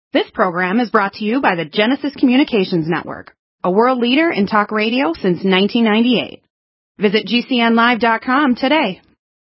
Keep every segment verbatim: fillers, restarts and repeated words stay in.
This program is brought to you by the Genesis Communications Network, a world leader in talk radio since nineteen ninety-eight. Visit G C N live dot com today.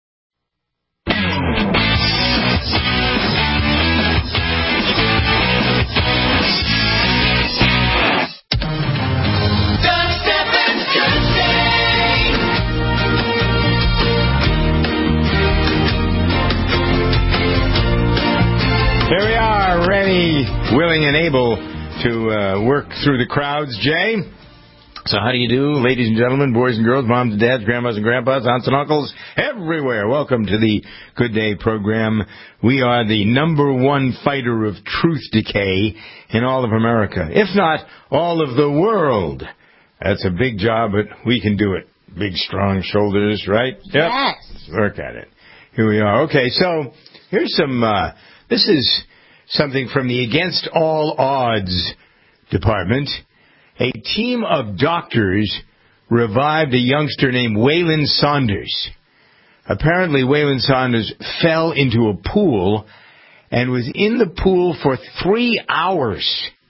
Here we are, ready, willing, and able to uh, work through the crowds. Jay, so how do you do, ladies and gentlemen, boys and girls, moms and dads, grandmas and grandpas, aunts and uncles, everywhere? Welcome to the Good Day program. We are the number one fighter of truth decay in all of America, if not all of the world. That's a big job, but we can do it. Big, strong shoulders, right? Yep. Yes. Let's work at it. Here we are. Okay, so here's some... Uh, This is something from the Against All Odds department. A team of doctors revived a youngster named Waylon Saunders. Apparently, Waylon Saunders fell into a pool and was in the pool for three hours.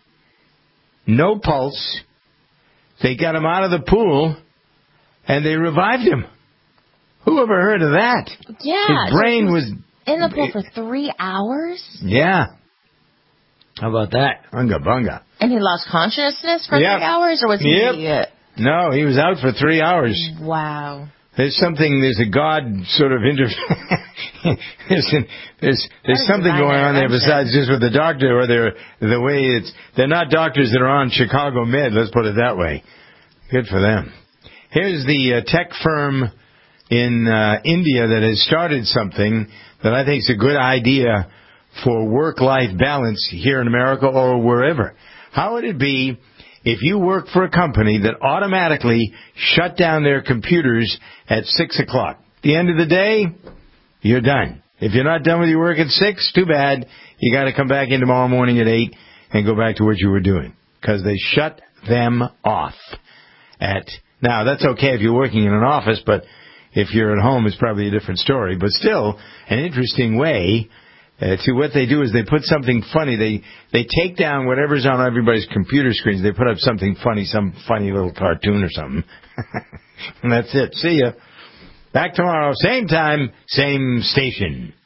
No pulse. They got him out of the pool, and they revived him. Who ever heard of that? Yeah. His brain was... In the pool for three hours? Yeah. How about that? Unga bunga. And he lost consciousness for yep. three hours, or was he? Yep. Uh, no, he was out for three hours. Wow. There's something. There's a God sort of inter. there's there's there's something going on there besides just with the doctor or their the way it's. They're not doctors that are on Chicago Med. Let's put it that way. Good for them. Here's the uh, tech firm in uh, India that has started something that I think is a good idea for work-life balance here in America or wherever. How would it be if you work for a company that automatically shut down their computers at six o'clock? At the end of the day, you're done. If you're not done with your work at six, too bad. You got to come back in tomorrow morning at eight and go back to what you were doing because they shut them off. At Now, that's okay if you're working in an office, but if you're at home, it's probably a different story. But still, an interesting way uh, to what they do is they put something funny. They they take down whatever's on everybody's computer screens. They put up something funny, some funny little cartoon or something. And that's it. See ya. Back tomorrow, same time, same station.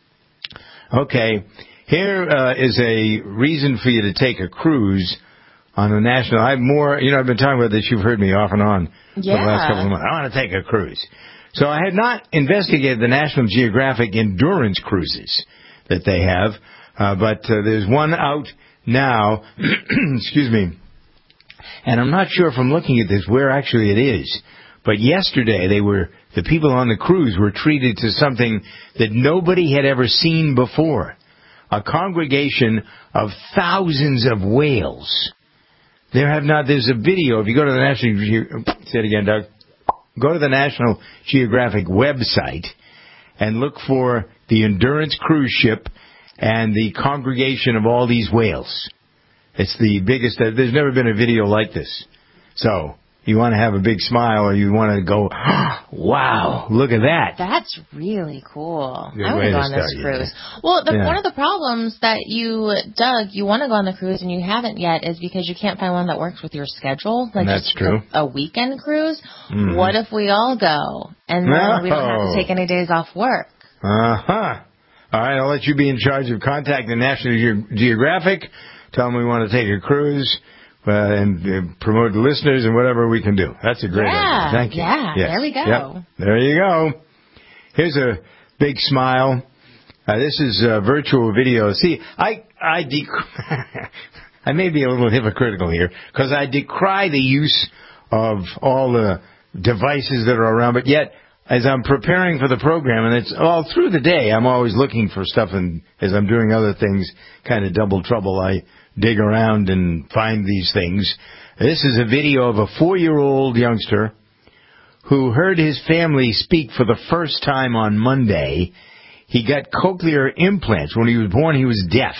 Okay, here uh, is a reason for you to take a cruise on a national. I have more, you know, I've been talking about this. You've heard me off and on yeah. for the last couple of months. I want to take a cruise. So I had not investigated the National Geographic endurance cruises that they have, uh, but uh, there's one out now, excuse me, and I'm not sure from looking at this where actually it is, but yesterday they were, the people on the cruise were treated to something that nobody had ever seen before, a congregation of thousands of whales. There have not, there's a video, if you go to the National Geographic, say it again, Doug. Go to the National Geographic website and look for the Endurance cruise ship and the congregation of all these whales. It's the biggest. There's never been a video like this. So you want to have a big smile or you want to go, wow, look at that. That's really cool. Good I want to go on this start, cruise. yeah. Well, the, yeah. one of the problems that you, Doug, you want to go on the cruise and you haven't yet is because you can't find one that works with your schedule. Like That's just true. A, a weekend cruise. Mm-hmm. What if we all go and then no. we don't have to take any days off work? Uh-huh. All right, I'll let you be in charge of contacting National Ge- Geographic. Tell them we want to take a cruise. Uh, and uh, promote the listeners and whatever we can do. That's a great yeah, idea. Thank you. Yeah, yes. there we go. Yep. There you go. Here's a big smile. Uh, this is uh, virtual video. See, I I, dec- I may be a little hypocritical here because I decry the use of all the devices that are around, but yet as I'm preparing for the program, and it's all through the day, I'm always looking for stuff, and as I'm doing other things, kind of double trouble, I dig around and find these things. This is a video of a four-year-old youngster who heard his family speak for the first time on Monday. He got cochlear implants. When he was born, he was deaf,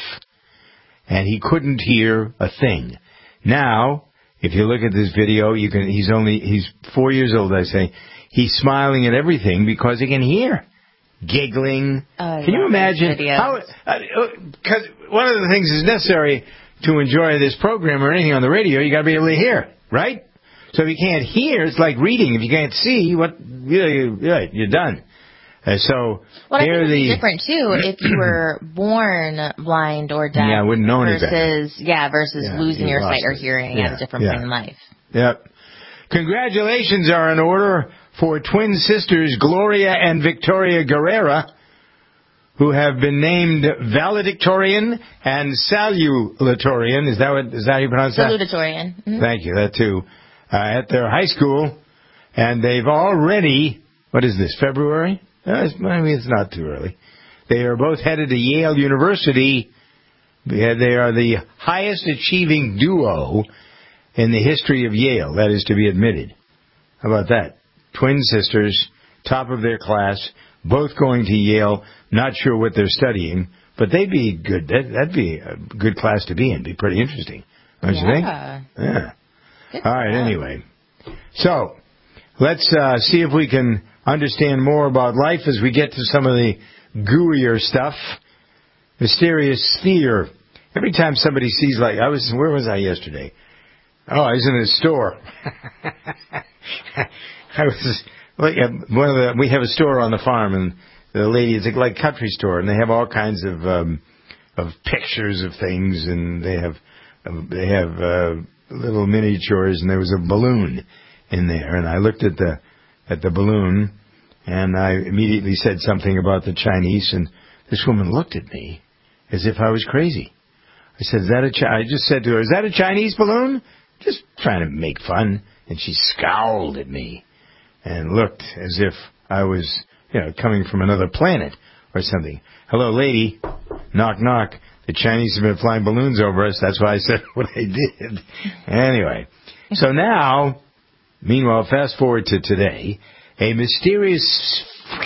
and he couldn't hear a thing. Now, if you look at this video, you can. He's only he's four years old, I say. He's smiling at everything because he can hear. giggling. Oh, Can you imagine how? Because uh, one of the things is necessary to enjoy this program or anything on the radio, you got to be able to hear, right? So if you can't hear, it's like reading. If you can't see, what? You, you, yeah, you're done. Uh, so well, I think the, it's different too. If you were born blind or deaf, yeah, I wouldn't know any versus better. yeah, versus yeah, losing your sight it. or hearing yeah, at a different yeah. point in life. Yep. Congratulations are in order for twin sisters Gloria and Victoria Guerrera, who have been named valedictorian and salutatorian. Is that what? Is that how you pronounce that? Salutatorian. Mm-hmm. Thank you. That too. Uh, at their high school, and they've already. What is this? February? Uh, it's, I mean, it's not too early. They are both headed to Yale University. They are the highest achieving duo in the history of Yale, that is to be admitted. How about that? Twin sisters, top of their class, both going to Yale, not sure what they're studying, but they'd be good. That, that'd be a good class to be in. Be pretty interesting, don't yeah. you think? Yeah. Good All right, anyway. So, let's uh, see if we can understand more about life as we get to some of the gooier stuff. Mysterious sphere. Every time somebody sees, like, I was, where was I yesterday? Oh, I was in a store. I was, like, one of the, we have a store on the farm, and the lady, it's like a country store, and they have all kinds of, um, of pictures of things, and they have, they have, uh, little miniatures, and there was a balloon in there, and I looked at the, at the balloon, and I immediately said something about the Chinese, and this woman looked at me as if I was crazy. I said, is that a Chi-? I just said to her, is that a Chinese balloon? Just trying to make fun. And she scowled at me and looked as if I was, you know, coming from another planet or something. Hello, lady. Knock, knock. The Chinese have been flying balloons over us. That's why I said what I did. Anyway, so now, meanwhile, fast forward to today. A mysterious,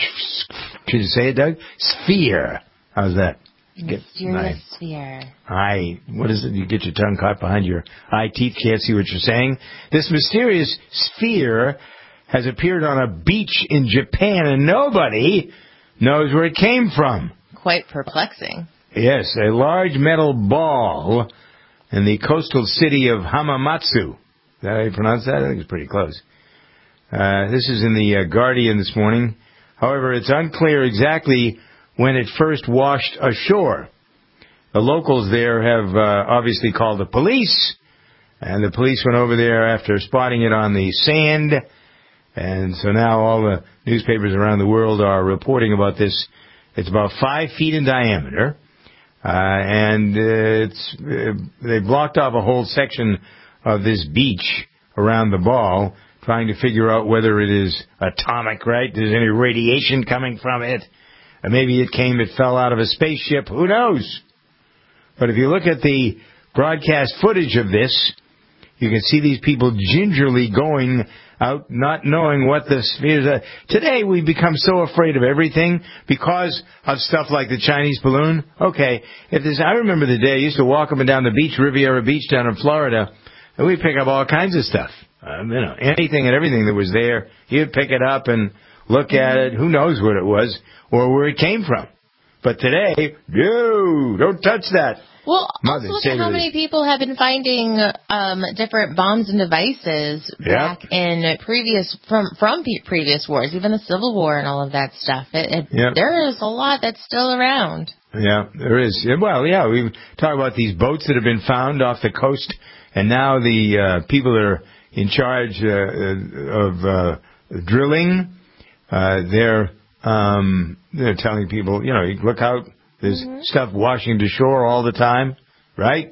can you say it, Doug? Sphere. How's that? Mysterious sphere. I, what is it? You get your tongue caught behind your eye teeth, can't see what you're saying. This mysterious sphere has appeared on a beach in Japan, and nobody knows where it came from. Quite perplexing. Yes, a large metal ball in the coastal city of Hamamatsu. Is that how you pronounce that? I think it's pretty close. Uh, this is in the uh, Guardian this morning. However, it's unclear exactly when it first washed ashore. The locals there have uh, obviously called the police, and the police went over there after spotting it on the sand, and so now all the newspapers around the world are reporting about this. It's about five feet in diameter, uh, and uh, it's uh, they blocked off a whole section of this beach around the ball, trying to figure out whether it is atomic, right? There's any radiation coming from it. Or maybe it came, it fell out of a spaceship. Who knows? But if you look at the broadcast footage of this, you can see these people gingerly going out, not knowing what the spheres are. Today, we've become so afraid of everything because of stuff like the Chinese balloon. Okay, if there's, I remember the day I used to walk up and down the beach, Riviera Beach down in Florida, and we'd pick up all kinds of stuff. Um, you know, anything and everything that was there, you'd pick it up and look at it. Who knows what it was or where it came from. But today, no, don't touch that. Well, also look at how many people have been finding um, different bombs and devices back yep. in previous from from previous wars, even the Civil War and all of that stuff. It, it, yep. There is a lot that's still around. Yeah, there is. Well, yeah, we talk about these boats that have been found off the coast, and now the uh, people that are in charge uh, of uh, drilling, uh, they're um, they're telling people, you know, look out. There's mm-hmm. stuff washing to shore all the time, right?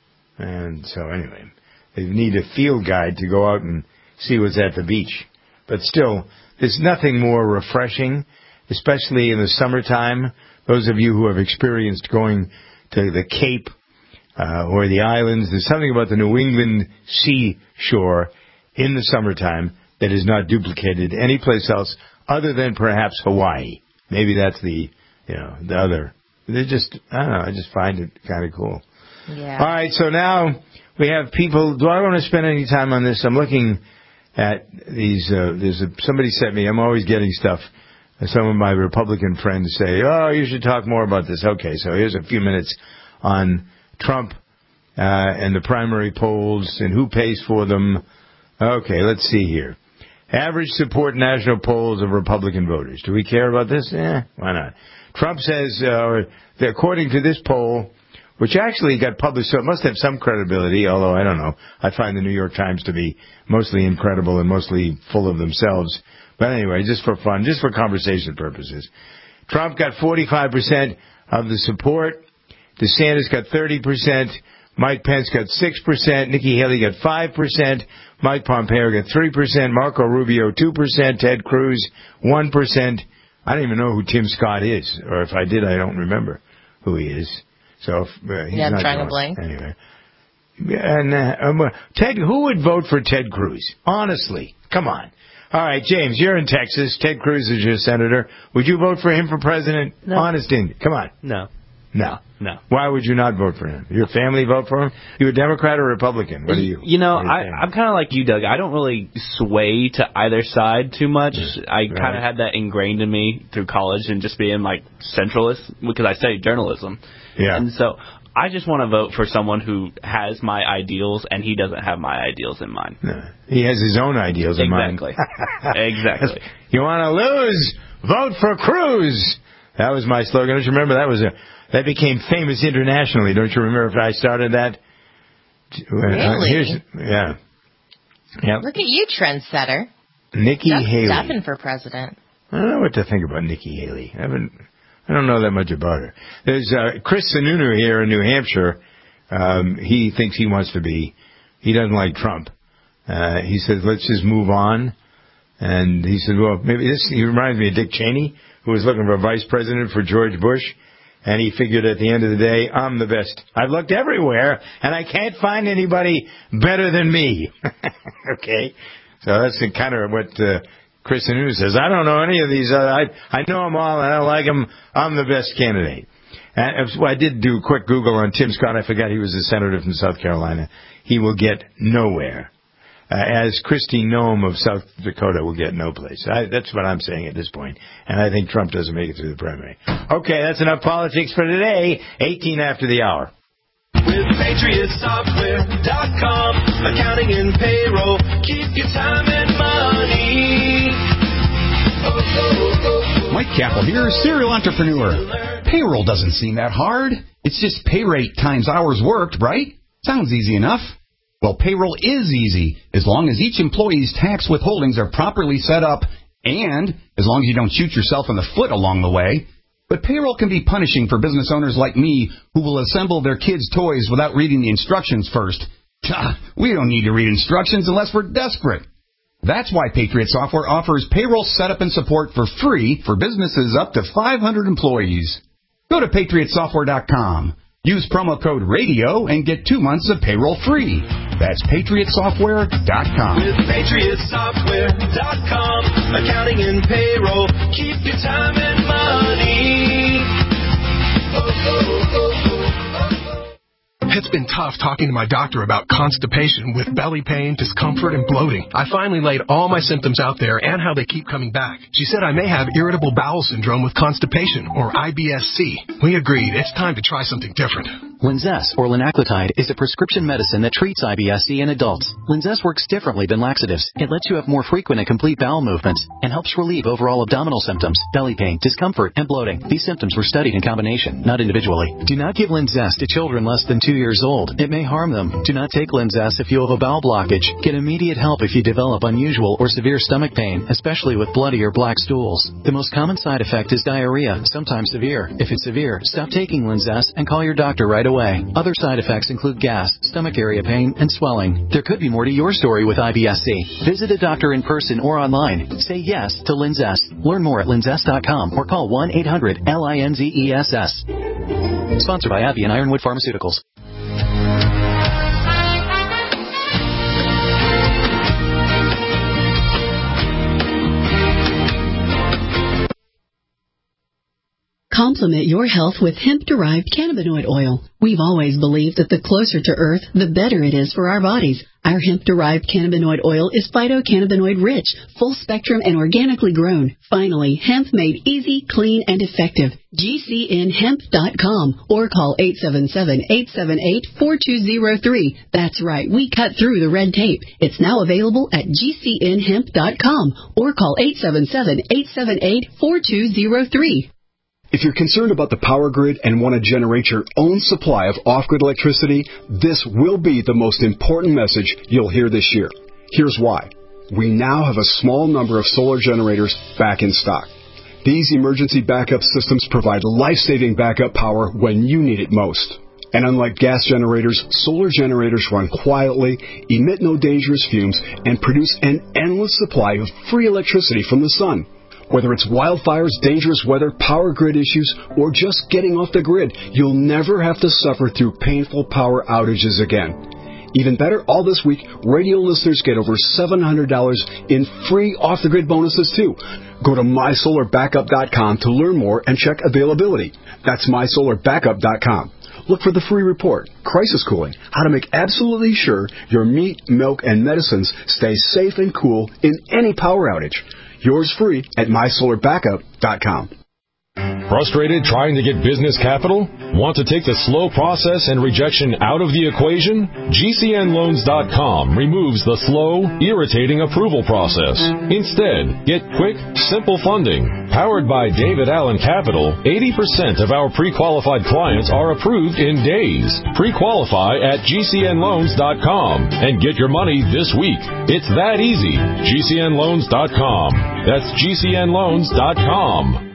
And so anyway, they need a field guide to go out and see what's at the beach. But still, there's nothing more refreshing, especially in the summertime. Those of you who have experienced going to the Cape uh, or the islands, there's something about the New England seashore in the summertime that is not duplicated anyplace else other than perhaps Hawaii. Maybe that's the, you know, the other. They just, I don't know, I just find it kind of cool. Yeah. All right, so now we have people. Do I want to spend any time on this? I'm looking at these, uh, there's a, somebody sent me, I'm always getting stuff some of my Republican friends say, oh, you should talk more about this. Okay, so here's a few minutes on Trump uh, and the primary polls and who pays for them. Okay, let's see here. Average support national polls of Republican voters. Do we care about this? Eh, why not? Trump says, uh, that according to this poll, which actually got published, so it must have some credibility, although I don't know. I find the New York Times to be mostly incredible and mostly full of themselves. But anyway, just for fun, just for conversation purposes. Trump got forty-five percent of the support. DeSantis got thirty percent. Mike Pence got six percent. Nikki Haley got five percent. Mike Pompeo got three percent. Marco Rubio, two percent. Ted Cruz, one percent. I don't even know who Tim Scott is. Or if I did, I don't remember who he is. So if, uh, he's yeah, I'm not trying going. to blank. Anyway. And uh, um, Ted, who would vote for Ted Cruz? Honestly. Come on. All right, James, you're in Texas. Ted Cruz is your senator. Would you vote for him for president? No. Honest in. Come on. No. No. No. Why would you not vote for him? Your family vote for him? You a Democrat or Republican? What are you? You know, I, I'm kind of like you, Doug. I don't really sway to either side too much. Yeah. I kind of right. had that ingrained in me through college and just being like centralist because I studied journalism. Yeah. And so I just want to vote for someone who has my ideals and he doesn't have my ideals in mind. No. He has his own ideals in mind. Exactly. Exactly. You want to lose? Vote for Cruz. That was my slogan. Don't you remember? That was a that became famous internationally. Don't you remember if I started that? Really? Uh, here's, yeah. Yep. Look at you, trendsetter. Nikki Just Haley. stepping for president. I don't know what to think about Nikki Haley. I haven't. I don't know that much about her. There's uh, Chris Sununu here in New Hampshire. Um, he thinks he wants to be. He doesn't like Trump. Uh, he says, let's just move on. And he said, well, maybe this. He reminds me of Dick Cheney, who was looking for a vice president for George Bush. And he figured at the end of the day, I'm the best. I've looked everywhere, and I can't find anybody better than me. Okay? So that's the kind of what uh, Chris Sununu says. I don't know any of these. Uh, I I know them all, and I don't like them. I'm the best candidate. And well, I did do a quick Google on Tim Scott. I forgot he was a senator from South Carolina. He will get nowhere. Uh, as Kristi Noem of South Dakota will get no place. I, that's what I'm saying at this point. And I think Trump doesn't make it through the primary. Okay, that's enough politics for today. eighteen after the hour. With Patriot Software dot com, accounting and payroll, keep your time and money. Oh, oh, oh. Mike Capel here, serial entrepreneur. Payroll doesn't seem that hard. It's just pay rate times hours worked, right? Sounds easy enough. Well, payroll is easy as long as each employee's tax withholdings are properly set up and as long as you don't shoot yourself in the foot along the way. But payroll can be punishing for business owners like me who will assemble their kids' toys without reading the instructions first. We don't need to read instructions unless we're desperate. That's why Patriot Software offers payroll setup and support for free for businesses up to five hundred employees. Go to Patriot Software dot com. Use promo code RADIO and get two months of payroll free. That's Patriot Software dot com. With Patriot Software dot com, accounting and payroll, keep your time and money. Oh, oh, oh, oh, oh. It's been tough talking to my doctor about constipation with belly pain, discomfort, and bloating. I finally laid all my symptoms out there and how they keep coming back. She said I may have irritable bowel syndrome with constipation, or I B S C. We agreed it's time to try something different. Linzess, or linaclotide, is a prescription medicine that treats I B S C in adults. Linzess works differently than laxatives. It lets you have more frequent and complete bowel movements and helps relieve overall abdominal symptoms, belly pain, discomfort, and bloating. These symptoms were studied in combination, not individually. Do not give Linzess to children less than two years old. It may harm them. Do not take Linzess if you have a bowel blockage. Get immediate help if you develop unusual or severe stomach pain, especially with bloody or black stools. The most common side effect is diarrhea, sometimes severe. If it's severe, stop taking Linzess and call your doctor right away. Other side effects include gas, stomach area pain, and swelling. There could be more to your story with I B S C. Visit a doctor in person or online. Say yes to Linzess. Learn more at linzess dot com or call one eight hundred L I N Z E S S. Sponsored by AbbVie and Ironwood Pharmaceuticals. Complement your health with hemp-derived cannabinoid oil. We've always believed that the closer to Earth, the better it is for our bodies. Our hemp-derived cannabinoid oil is phytocannabinoid-rich, full-spectrum, and organically grown. Finally, hemp made easy, clean, and effective. G C N hemp dot com or call eight seven seven, eight seven eight, four two zero three. That's right, we cut through the red tape. It's now available at G C N hemp dot com or call eight seven seven, eight seven eight, four two zero three. If you're concerned about the power grid and want to generate your own supply of off-grid electricity, this will be the most important message you'll hear this year. Here's why. We now have a small number of solar generators back in stock. These emergency backup systems provide life-saving backup power when you need it most. And unlike gas generators, solar generators run quietly, emit no dangerous fumes, and produce an endless supply of free electricity from the sun. Whether it's wildfires, dangerous weather, power grid issues, or just getting off the grid, you'll never have to suffer through painful power outages again. Even better, all this week, radio listeners get over seven hundred dollars in free off-the-grid bonuses, too. Go to my solar backup dot com to learn more and check availability. That's my solar backup dot com. Look for the free report, Crisis Cooling, how to make absolutely sure your meat, milk, and medicines stay safe and cool in any power outage. Yours free at my solar backup dot com. Frustrated trying to get business capital? Want to take the slow process and rejection out of the equation? G C N loans dot com removes the slow, irritating approval process. Instead, get quick, simple funding. Powered by David Allen Capital, eighty percent of our pre-qualified clients are approved in days. Pre-qualify at G C N loans dot com and get your money this week. It's that easy. G C N loans dot com. That's G C N loans dot com.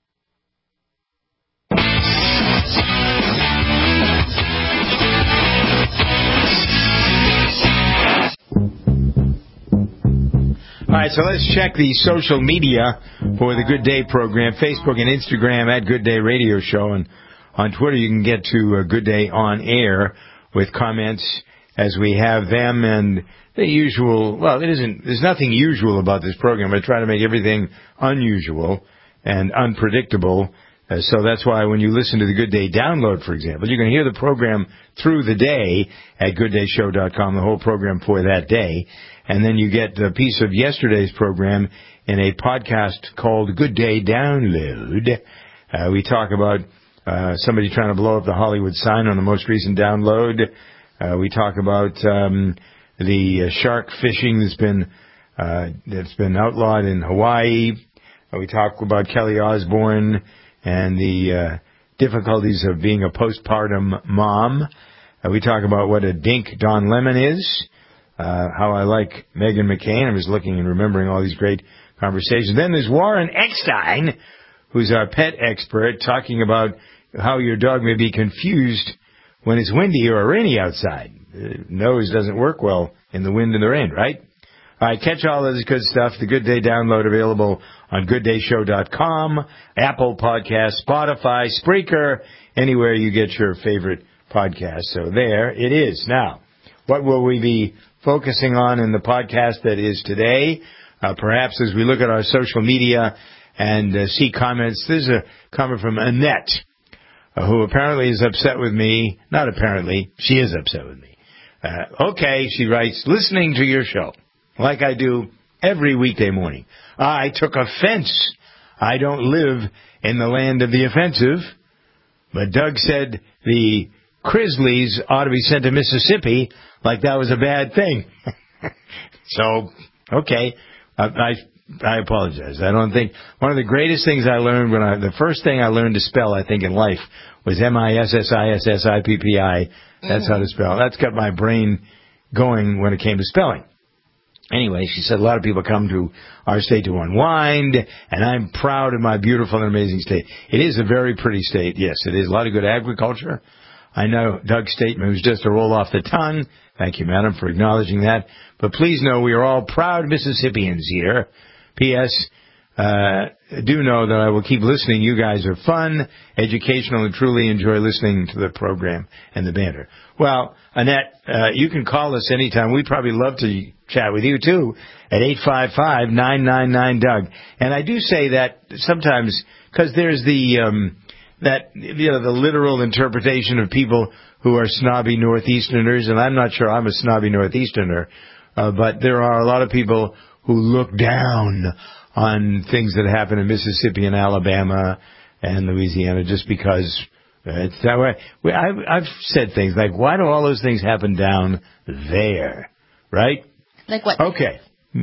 All right, so let's check the social media for the Good Day program. Facebook and Instagram at Good Day Radio Show. And on Twitter, you can get to uh, Good Day on air with comments as we have them. And the usual, well, it isn't, there's nothing usual about this program. I try to make everything unusual and unpredictable. Uh, so that's why when you listen to the Good Day download, for example, you can hear the program through the day at good day show dot com, the whole program for that day. And then you get a piece of yesterday's program in a podcast called Good Day Download. Uh, we talk about uh, somebody trying to blow up the Hollywood sign on the most recent download. Uh, we talk about um, the uh, shark fishing that's been uh, that's been outlawed in Hawaii. Uh, we talk about Kelly Osbourne and the uh, difficulties of being a postpartum mom. Uh, we talk about what a dink Don Lemon is. Uh, how I like Meghan McCain. I was looking and remembering all these great conversations. Then there's Warren Eckstein, who's our pet expert, talking about how your dog may be confused when it's windy or rainy outside. Uh, nose doesn't work well in the wind and the rain, right? All right, catch all of this good stuff. The Good Day download available on good day show dot com, Apple Podcasts, Spotify, Spreaker, anywhere you get your favorite podcast. So there it is. Now, what will we be focusing on in the podcast that is today? Uh, perhaps as we look at our social media and uh, see comments. There's a comment from Annette, uh, who apparently is upset with me. Not apparently. She is upset with me. Uh, okay, she writes, listening to your show, like I do every weekday morning. I took offense. I don't live in the land of the offensive. But Doug said the Grizzlies ought to be sent to Mississippi like that was a bad thing. So, okay, I, I I apologize. I don't think one of the greatest things I learned when I the first thing I learned to spell, I think, in life was M I S S I S S I P P I. That's mm-hmm. how to spell. That's got my brain going when it came to spelling. Anyway, she said a lot of people come to our state to unwind, and I'm proud of my beautiful and amazing state. It is a very pretty state. Yes, it is. A lot of good agriculture. I know Doug's statement was just a roll off the tongue. Thank you, madam, for acknowledging that. But please know we are all proud Mississippians here. P S. Uh, do know that I will keep listening. You guys are fun, educational, and truly enjoy listening to the program and the banter. Well, Annette, uh, you can call us anytime. We'd probably love to chat with you, too, at eight five five, nine nine nine, D O U G. And I do say that sometimes, because there's the, um, that, you know, the literal interpretation of people who are snobby Northeasterners, and I'm not sure I'm a snobby Northeasterner, uh, but there are a lot of people who look down on things that happen in Mississippi and Alabama and Louisiana just because it's that way. I've, I've said things like, why do all those things happen down there? Right? Like what? Okay.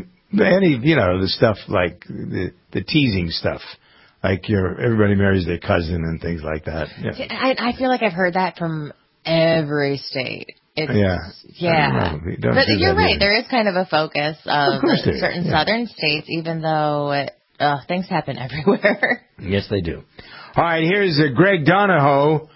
Any, you know, the stuff like the, the teasing stuff. Like your everybody marries their cousin and things like that. Yeah. I, I feel like I've heard that from every state. It's, yeah. Yeah. Don't don't but you're right. Either. There is kind of a focus of, of certain yeah. southern states, even though it, uh, things happen everywhere. Yes, they do. All right, here's uh, Greg Donahoe,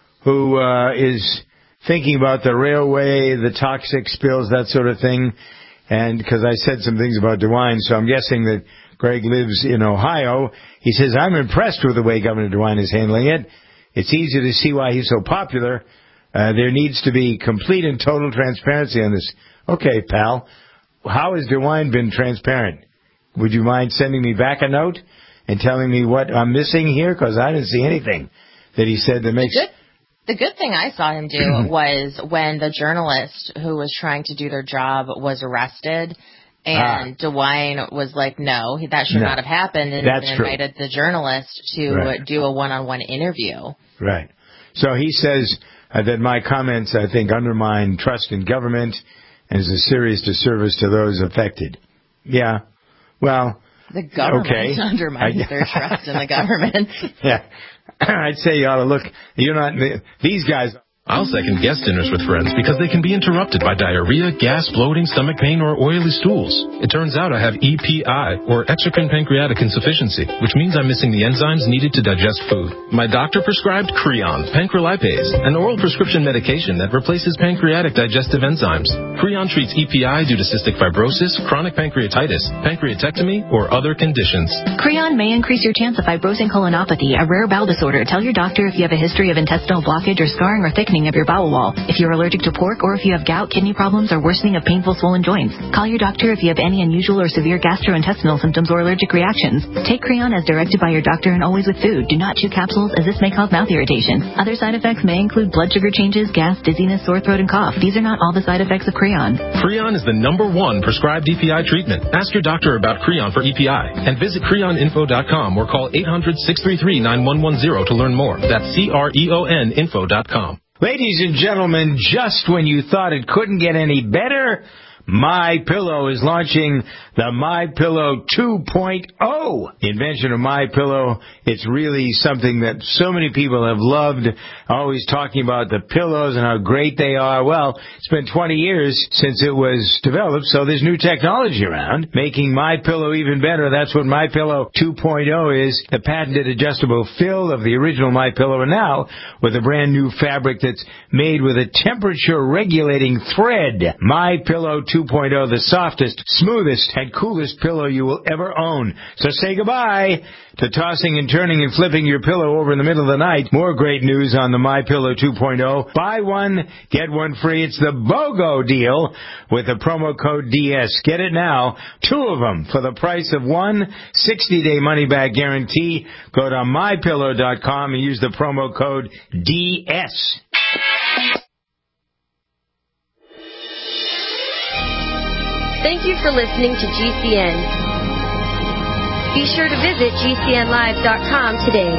who uh, is thinking about the railway, the toxic spills, that sort of thing. And because I said some things about DeWine, so I'm guessing that Greg lives in Ohio. He says, I'm impressed with the way Governor DeWine is handling it. It's easy to see why he's so popular. Uh, there needs to be complete and total transparency on this. Okay, pal. How has DeWine been transparent? Would you mind sending me back a note and telling me what I'm missing here? Because I didn't see anything that he said that makes... The good, the good thing I saw him do was when the journalist who was trying to do their job was arrested, and ah. DeWine was like, no, that should no, not have happened, and that's invited true. the journalist to right. do a one-on-one interview. Right. So he says uh, that my comments, I think, undermine trust in government and is a serious disservice to those affected. Yeah. Well, the government okay. undermines their trust in the government. Yeah. I'd say you ought to look. You're not, these guys. I'll second guest dinners with friends because they can be interrupted by diarrhea, gas, bloating, stomach pain, or oily stools. It turns out I have E P I, or exocrine pancreatic insufficiency, which means I'm missing the enzymes needed to digest food. My doctor prescribed Creon, pancrelipase, an oral prescription medication that replaces pancreatic digestive enzymes. Creon treats E P I due to cystic fibrosis, chronic pancreatitis, pancreatectomy, or other conditions. Creon may increase your chance of fibrosing colonopathy, a rare bowel disorder. Tell your doctor if you have a history of intestinal blockage or scarring or thickening of your bowel wall, if you're allergic to pork, or if you have gout, kidney problems, or worsening of painful swollen joints. Call your doctor if you have any unusual or severe gastrointestinal symptoms or allergic reactions. Take Creon as directed by your doctor and always with food. Do not chew capsules, as this may cause mouth irritation. Other side effects may include blood sugar changes, gas, dizziness, sore throat, and cough. These are not all the side effects of Creon. Creon is the number one prescribed E P I treatment. Ask your doctor about Creon for E P I and visit creon info dot com or call eight hundred, six three three, nine one one zero to learn more. That's C R E O N info dot com. Ladies and gentlemen, just when you thought it couldn't get any better, MyPillow is launching the MyPillow two point oh. The invention of MyPillow, it's really something that so many people have loved, always talking about the pillows and how great they are. Well, it's been twenty years since it was developed, so there's new technology around, making MyPillow even better. That's what MyPillow two point oh is, the patented adjustable fill of the original MyPillow, and now with a brand new fabric that's made with a temperature-regulating thread. MyPillow two point oh, the softest, smoothest, and coolest pillow you will ever own. So say goodbye to tossing and turning and flipping your pillow over in the middle of the night. More great news on the MyPillow two point oh. Buy one, get one free. It's the BOGO deal with the promo code D S. Get it now. Two of them for the price of one. sixty-day money-back guarantee. Go to my pillow dot com and use the promo code D S. Thank you for listening to G C N. Be sure to visit G C N live dot com today.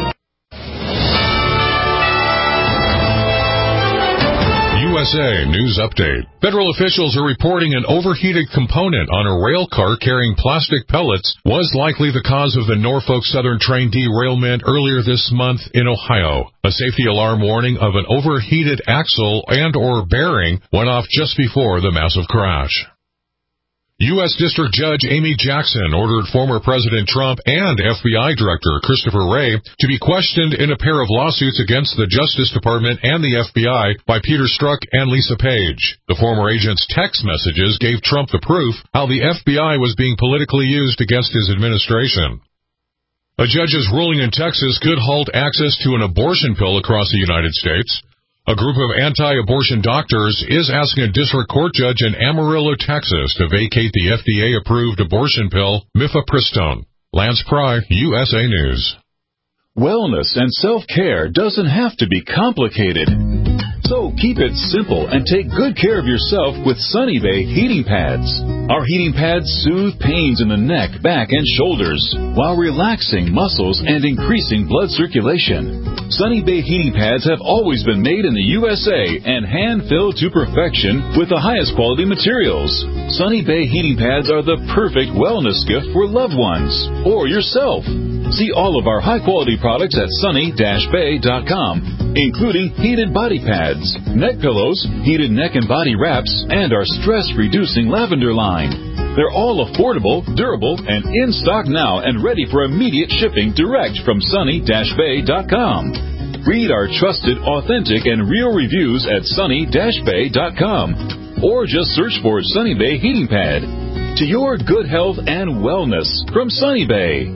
U S A News Update. Federal officials are reporting an overheated component on a rail car carrying plastic pellets was likely the cause of the Norfolk Southern train derailment earlier this month in Ohio. A safety alarm warning of an overheated axle and or bearing went off just before the massive crash. U S District Judge Amy Jackson ordered former President Trump and F B I Director Christopher Wray to be questioned in a pair of lawsuits against the Justice Department and the F B I by Peter Strzok and Lisa Page. The former agent's text messages gave Trump the proof how the F B I was being politically used against his administration. A judge's ruling in Texas could halt access to an abortion pill across the United States. A group of anti-abortion doctors is asking a district court judge in Amarillo, Texas, to vacate the F D A-approved abortion pill, mifepristone. Lance Pry, U S A News. Wellness and self-care doesn't have to be complicated. So keep it simple and take good care of yourself with Sunny Bay heating pads. Our heating pads soothe pains in the neck, back, and shoulders while relaxing muscles and increasing blood circulation. Sunny Bay heating pads have always been made in the U S A and hand-filled to perfection with the highest quality materials. Sunny Bay heating pads are the perfect wellness gift for loved ones or yourself. See all of our high-quality products at sunny dash bay dot com, including heated body pads, neck pillows, heated neck and body wraps, and our stress-reducing lavender line. They're all affordable, durable, and in stock now and ready for immediate shipping direct from sunny dash bay dot com. Read our trusted, authentic, and real reviews at sunny dash bay dot com, or just search for Sunny Bay Heating Pad. To your good health and wellness from Sunny Bay.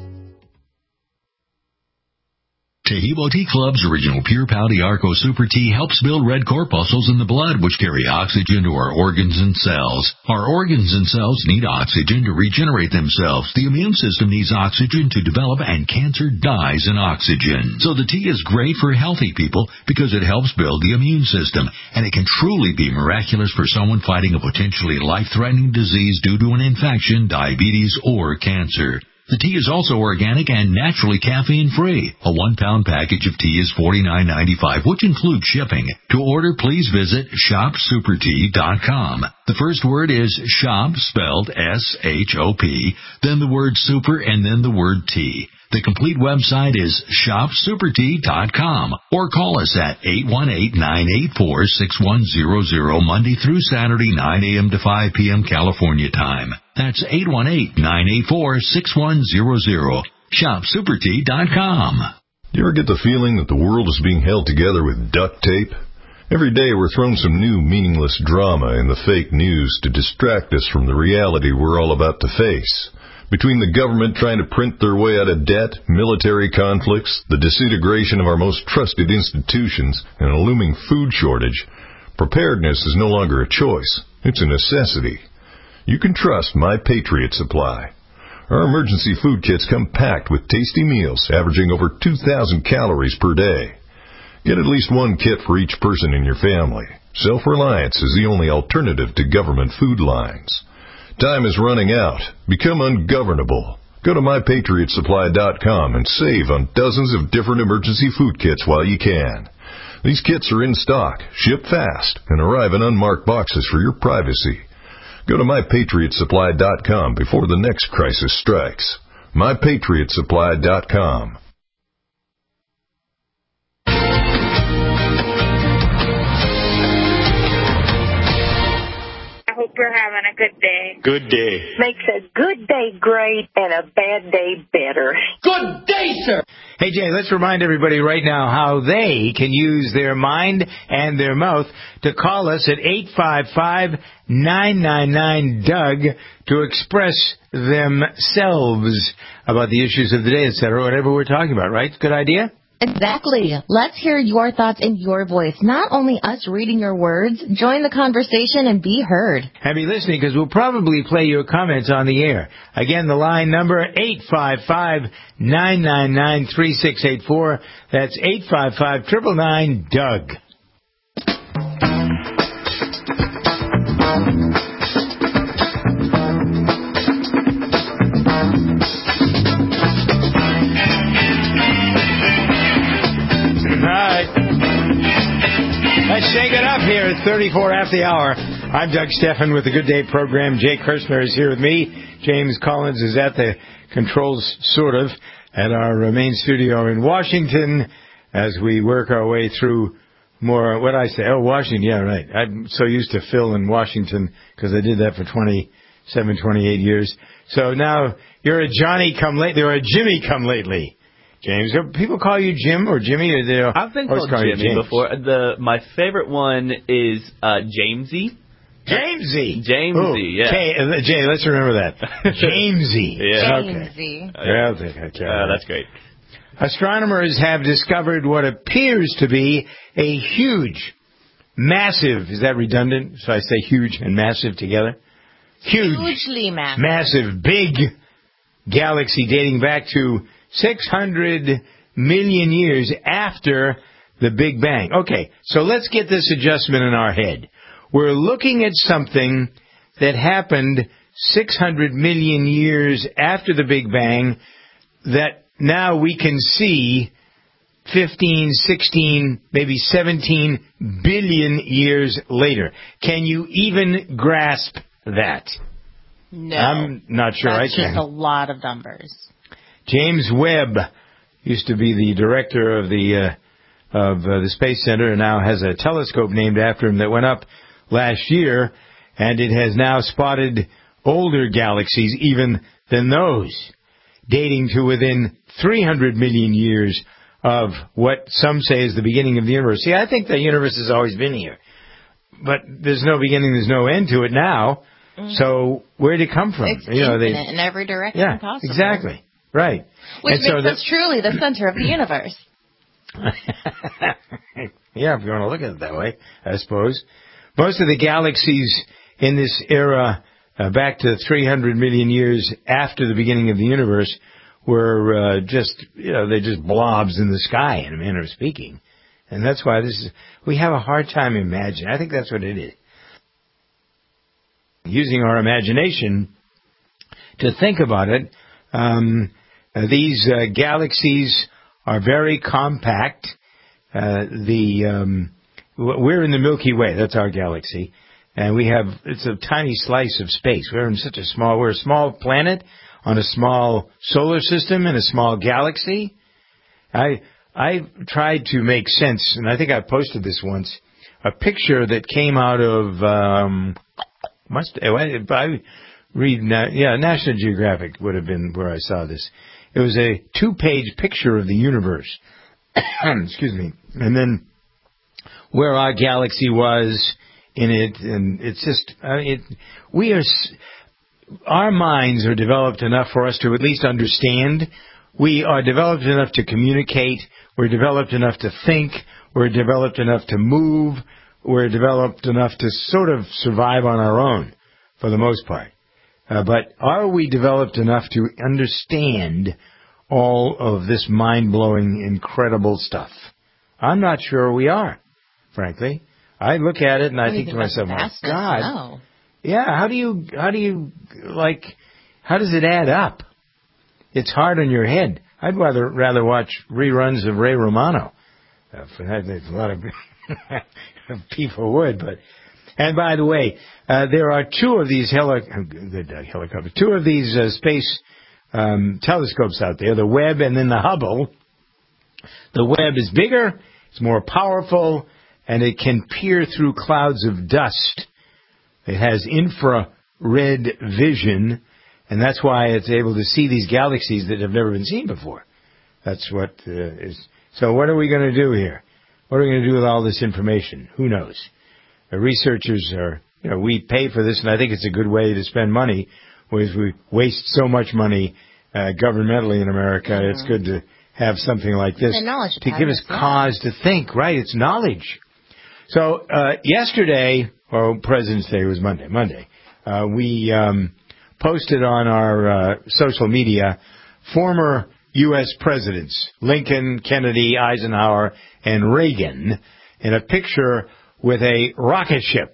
Tahibo Tea Club's original Pure Pau Arco Super Tea helps build red corpuscles in the blood, which carry oxygen to our organs and cells. Our organs and cells need oxygen to regenerate themselves. The immune system needs oxygen to develop, and cancer dies in oxygen. So the tea is great for healthy people because it helps build the immune system, and it can truly be miraculous for someone fighting a potentially life-threatening disease due to an infection, diabetes, or cancer. The tea is also organic and naturally caffeine-free. A one-pound package of tea is forty-nine ninety-five, which includes shipping. To order, please visit shop super tea dot com. The first word is shop, spelled S H O P, then the word super, and then the word tea. The complete website is shop super tea dot com, or call us at eight one eight, nine eight four, six one zero zero Monday through Saturday, nine a.m. to five p.m. California time. That's eight one eight, nine eight four, six one zero zero. shop super tea dot com. You ever get the feeling that the world is being held together with duct tape? Every day we're thrown some new meaningless drama in the fake news to distract us from the reality we're all about to face. Between the government trying to print their way out of debt, military conflicts, the disintegration of our most trusted institutions, and a looming food shortage, preparedness is no longer a choice. It's a necessity. You can trust My Patriot Supply. Our emergency food kits come packed with tasty meals, averaging over two thousand calories per day. Get at least one kit for each person in your family. Self-reliance is the only alternative to government food lines. Time is running out. Become ungovernable. Go to my patriot supply dot com and save on dozens of different emergency food kits while you can. These kits are in stock, ship fast, and arrive in unmarked boxes for your privacy. Go to my patriot supply dot com before the next crisis strikes. my patriot supply dot com. Hope you're having a good day. Good day. Makes a good day great and a bad day better. Good day, sir. Hey, Jay, let's remind everybody right now how they can use their mind and their mouth to call us at eight five five, nine nine nine, D U G to express themselves about the issues of the day, et cetera, whatever we're talking about, right? Good idea? Exactly. Let's hear your thoughts in your voice. Not only us reading your words, join the conversation and be heard. And be listening, because we'll probably play your comments on the air. Again, the line number, eight five five, nine nine nine, three six eight four. That's eight five five, nine nine nine, D U G. Let's shake it up here at thirty-four after the hour. I'm Doug Stephan with the Good Day program. Jay Kirshner is here with me. James Collins is at the controls, sort of, at our main studio in Washington as we work our way through more, what I say, oh, Washington, yeah, right. I'm so used to Phil in Washington because I did that for twenty-seven, twenty-eight years. So now you're a Johnny come lately or a Jimmy come lately. James, people call you Jim or Jimmy? Or they I've been called Jimmy before. The my favorite one is uh, Jamesy. Jamesy. Jamesy, Ooh, yeah. Jay, Jay, let's remember that. Jamesy. Yeah. Jamesy. Okay. Yeah, I'll take it. Uh, that's great. Astronomers have discovered what appears to be a huge, massive, is that redundant? So I say huge and massive together? Huge. Hugely massive. Massive, big galaxy dating back to six hundred million years after the Big Bang. Okay, so let's get this adjustment in our head. We're looking at something that happened six hundred million years after the Big Bang that now we can see fifteen, sixteen, maybe seventeen billion years later. Can you even grasp that? No. I'm not sure That's I can. That's just a lot of numbers. James Webb used to be the director of the uh, of uh, the Space Center and now has a telescope named after him that went up last year, and it has now spotted older galaxies even than those, dating to within three hundred million years of what some say is the beginning of the universe. See, I think the universe has always been here, but there's no beginning, there's no end to it now. Mm-hmm. So where did it come from? It's you know, infinite they, in every direction yeah, possible. Exactly. Right. Which and makes so the, us truly the center of the universe. Yeah, if you want to look at it that way, I suppose. Most of the galaxies in this era, uh, back to three hundred million years after the beginning of the universe, were uh, just, you know, they're just blobs in the sky, in a manner of speaking. And that's why this is, we have a hard time imagining. I think that's what it is. Using our imagination to think about it, um, uh, these uh, galaxies are very compact. Uh, the um, we're in the Milky Way. That's our galaxy, and we have it's a tiny slice of space. We're in such a small. We're a small planet on a small solar system in a small galaxy. I I tried to make sense, and I think I posted this once. A picture that came out of um, must I read yeah National Geographic would have been where I saw this. It was a two-page picture of the universe. Excuse me. And then where our galaxy was in it, and it's just, I mean, it, we are, our minds are developed enough for us to at least understand. We are developed enough to communicate. We're developed enough to think. We're developed enough to move. We're developed enough to sort of survive on our own, for the most part. Uh, but are we developed enough to understand all of this mind-blowing, incredible stuff? I'm not sure we are, frankly. I look at it and I think to myself, my God, no. yeah, how do you, how do you, like, how does it add up? It's hard on your head. I'd rather rather watch reruns of Ray Romano. Uh, for that, there's a lot of people would, but. And by the way, uh, there are two of these heli- good, uh, helicopters, two of these uh, space um, telescopes out there, the Webb and then the Hubble. The Webb is bigger, it's more powerful, and it can peer through clouds of dust. It has infrared vision, and that's why it's able to see these galaxies that have never been seen before. That's what uh, is. So what are we going to do here? What are we going to do with all this information? Who knows? The researchers are, you know, we pay for this, and I think it's a good way to spend money, whereas we waste so much money uh, governmentally in America. Mm-hmm. It's good to have something like this to give us cause to think, right? It's knowledge. So uh, yesterday, or President's Day was Monday, Monday, uh, we um, posted on our uh, social media former U S presidents, Lincoln, Kennedy, Eisenhower, and Reagan, in a picture with a rocket ship.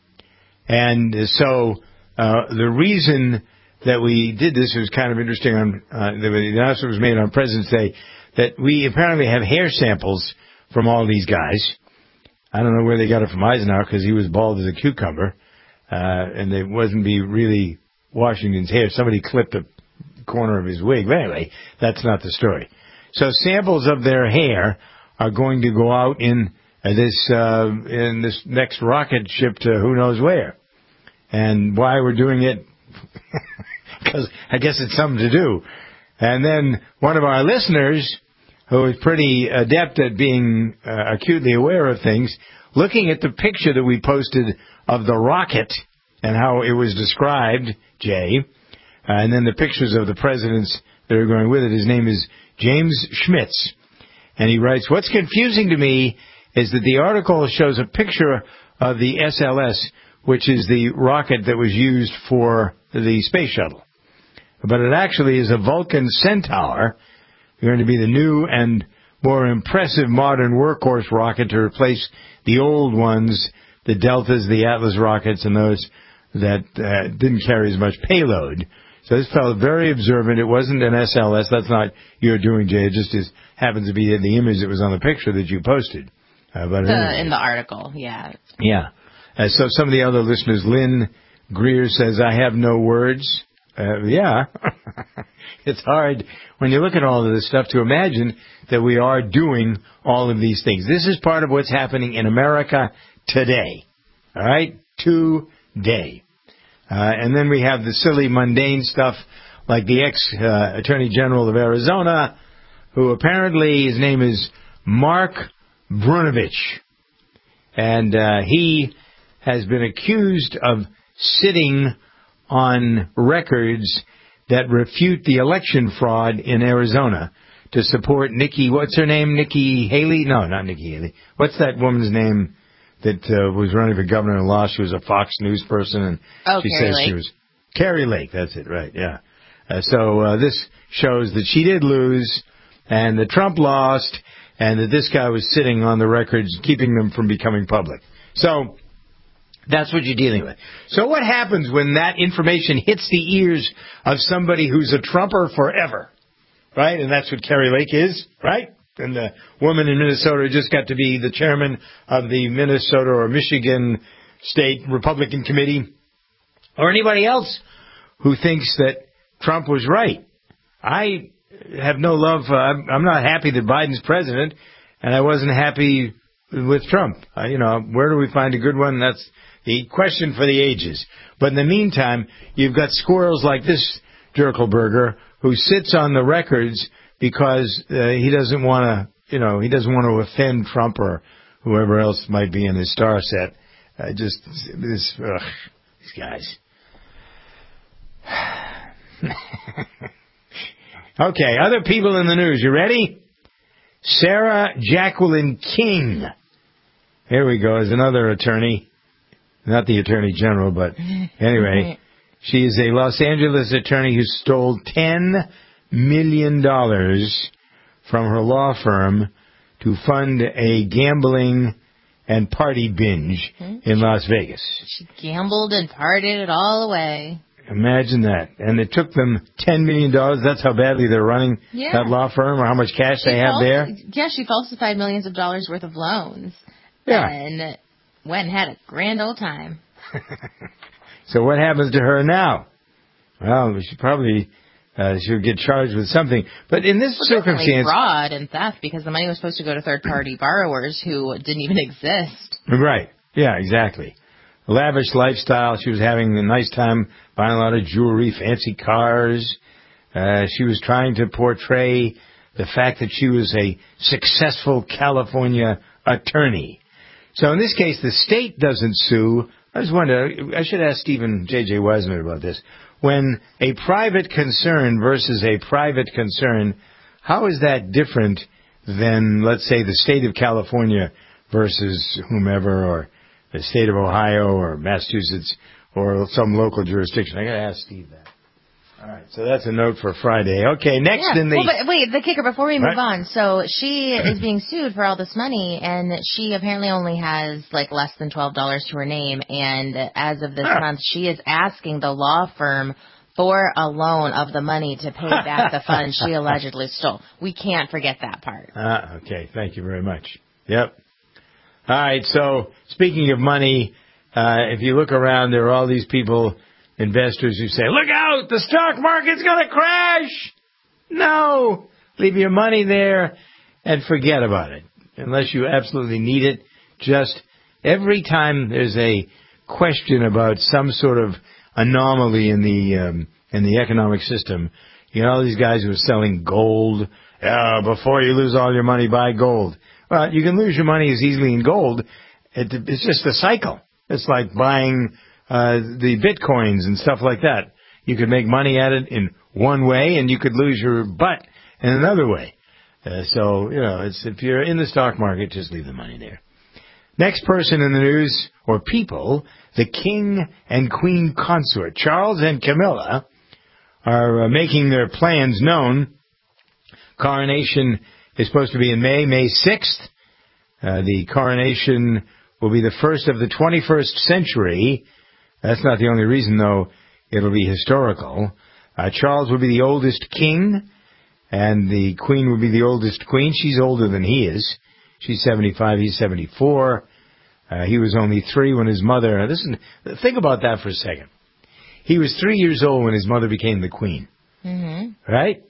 And so uh, the reason that we did this was kind of interesting. On uh, the announcement was made on President's Day that we apparently have hair samples from all these guys. I don't know where they got it from Eisenhower because he was bald as a cucumber, uh, and it wasn't be really Washington's hair. Somebody clipped the corner of his wig. But anyway, that's not the story. So samples of their hair are going to go out in uh, this uh, in this next rocket ship to who knows where. And why we're doing it, because I guess it's something to do. And then one of our listeners, who is pretty adept at being uh, acutely aware of things, looking at the picture that we posted of the rocket and how it was described, Jay, uh, and then the pictures of the presidents that are going with it. His name is James Schmitz. And he writes, what's confusing to me is that the article shows a picture of the S L S, which is the rocket that was used for the space shuttle. But it actually is a Vulcan Centaur, going to be the new and more impressive modern workhorse rocket to replace the old ones, the Deltas, the Atlas rockets, and those that uh, didn't carry as much payload. So this felt very observant. It wasn't an S L S. That's not your doing, Jay. It just is, happens to be in the image that was on the picture that you posted. Uh, but the, anyway. In the article, yeah. Yeah. Uh, so some of the other listeners, Lynn Greer says, I have no words. Uh, yeah. It's hard when you look at all of this stuff to imagine that we are doing all of these things. This is part of what's happening in America today. All right? Today. Uh, and then we have the silly, mundane stuff like the ex-Attorney uh, General of Arizona, who apparently his name is Mark Brnovich. And uh, he has been accused of sitting on records that refute the election fraud in Arizona to support Nikki, what's her name, Nikki Haley? No, not Nikki Haley. What's that woman's name that uh, was running for governor-in-law? She was a Fox News person, and oh, she Carrie says Lake. she was Carrie Lake. That's it, right? Yeah. Uh, so uh, this shows that she did lose, and that Trump lost, and that this guy was sitting on the records, keeping them from becoming public. So that's what you're dealing with. So what happens when that information hits the ears of somebody who's a Trumper forever, right? And that's what Carrie Lake is, right? And the woman in Minnesota just got to be the chairman of the Minnesota or Michigan State Republican Committee, or anybody else who thinks that Trump was right. I have no love. Uh, I'm not happy that Biden's president, and I wasn't happy with Trump. Uh, you know, where do we find a good one? That's the question for the ages. But in the meantime, you've got squirrels like this Dirkelberger who sits on the records because uh, he doesn't want to, you know, he doesn't want to offend Trump or whoever else might be in his star set. Uh, just this, ugh, these guys. Okay, other people in the news. You ready? Sarah Jacqueline King. Here we go. Is another attorney. Not the attorney general, but anyway. She is a Los Angeles attorney who stole ten million dollars from her law firm to fund a gambling and party binge in Las Vegas. She gambled and partied it all away. Imagine that. And it took them ten million dollars. That's how badly they're running yeah. that law firm, or how much cash she they have falsi- there. Yeah, she falsified millions of dollars worth of loans. Yeah. And went and had a grand old time. So what happens to her now? Well, she probably uh, she'll get charged with something. But in this well, circumstance, fraud and theft, because the money was supposed to go to third-party borrowers who didn't even exist. Right. Yeah, exactly. A lavish lifestyle. She was having a nice time buying a lot of jewelry, fancy cars. Uh, she was trying to portray the fact that she was a successful California attorney. So in this case, the state doesn't sue. I just wonder, I should ask Stephen J J. Wiseman about this. When a private concern versus a private concern, how is that different than, let's say, the state of California versus whomever, or the state of Ohio or Massachusetts or some local jurisdiction? I got to ask Steve that. All right, so that's a note for Friday. Okay, next yeah. in the... Well, but wait, the kicker, before we move what? on. So she is being sued for all this money, and she apparently only has, like, less than twelve dollars to her name. And as of this ah. month, she is asking the law firm for a loan of the money to pay back the funds she allegedly stole. We can't forget that part. Ah, okay, thank you very much. Yep. All right, so speaking of money, uh, if you look around, there are all these people... investors who say, look out, the stock market's going to crash. No, leave your money there and forget about it. Unless you absolutely need it, just every time there's a question about some sort of anomaly in the um, in the economic system, you know, all these guys who are selling gold, uh, before you lose all your money, buy gold. Well, you can lose your money as easily in gold. It, it's just a cycle. It's like buying... Uh, the bitcoins and stuff like that. You could make money at it in one way, and you could lose your butt in another way. Uh, so, you know, it's, if you're in the stock market, just leave the money there. Next person in the news, or people, the King and Queen Consort. Charles and Camilla are uh, making their plans known. Coronation is supposed to be in May, May sixth. Uh, the coronation will be the first of the twenty-first century. That's not the only reason, though. It'll be historical. Uh, Charles will be the oldest king, and the Queen will be the oldest queen. She's older than he is. She's seventy-five, he's seventy-four. Uh, he was only three when his mother... Listen, think about that for a second. He was three years old when his mother became the queen. Mm-hmm. Right?